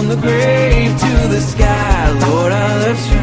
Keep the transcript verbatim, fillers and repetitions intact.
the grave to the sky. Lord, I left you